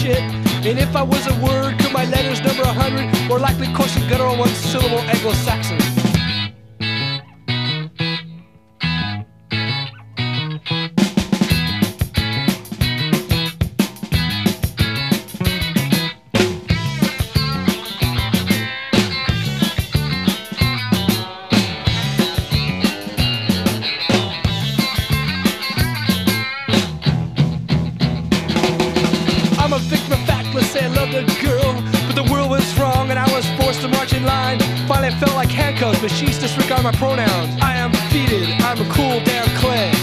shit. And if I was a word, could my letters number 100? Or likely course guttural one-syllable Anglo-Saxon. I'm a victim of fact, let's say I loved a girl, but the world was wrong and I was forced to march in line. Finally I felt like handcuffs, but she's disregarded my pronouns. I am defeated, I'm a cool damn clay.